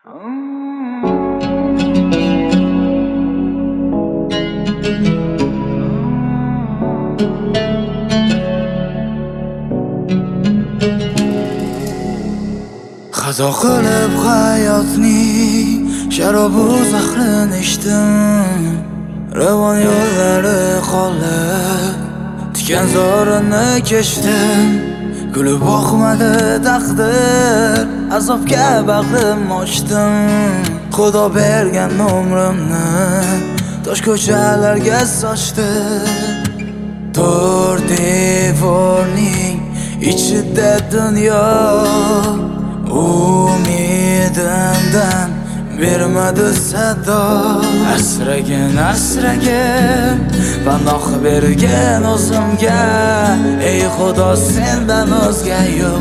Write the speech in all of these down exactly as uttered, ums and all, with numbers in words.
Qazo qilib hayotning sharobu zahrini ichdim. Ravon yo'llari qolib tikan zorini kechdim. Kulib boqmadi taqdir, azobga bag'rim ochdim. Xudo bergan umrimni tosh ko'chalarga sochdi. To'rt devorning ichida dunyo umidimdan bermadi sado. Asragin, asragin, panoh bergin o'zimga. Ey Xudo, sendan o'zga yo'q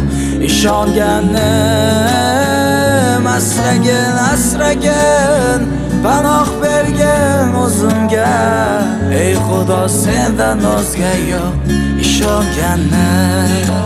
ishonganim. Asragin, asragin, panoh bergin o'zimga. Ey Xudo, sendan o'zga yo'q ishonganim.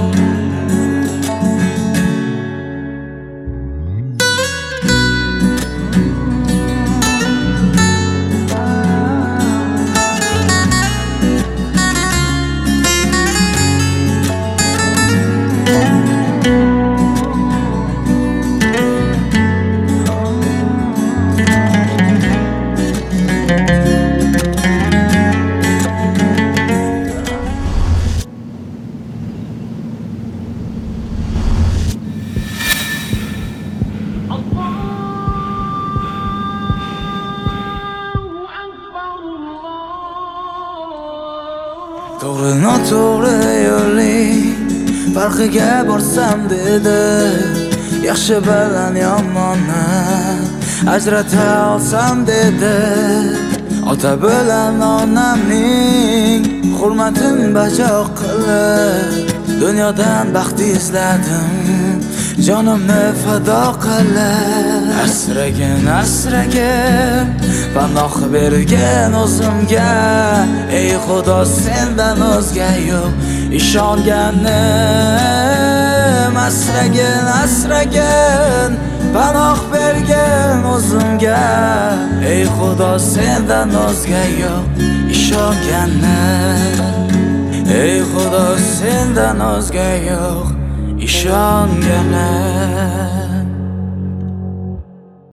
To'g'ri noto'g'ri yo'ling farqiga borsam dedi. Yaxshi bilan yomonni ajrata olsam dedi. Ota bilan onamning hurmatin bajo qilib dunyodan baxt izladim, jonimni fado qilib. Asragin, asragin, panoh bergin o'zimga. Ey Xudo, sendan o'zga yo'q ishonganim. Asragin, asragin, panoh bergin o'zimga. Ey Xudo, sendan o'zga yo'q ishonganim. Ey Xudo, sendan o'zga yo'q ishonganim.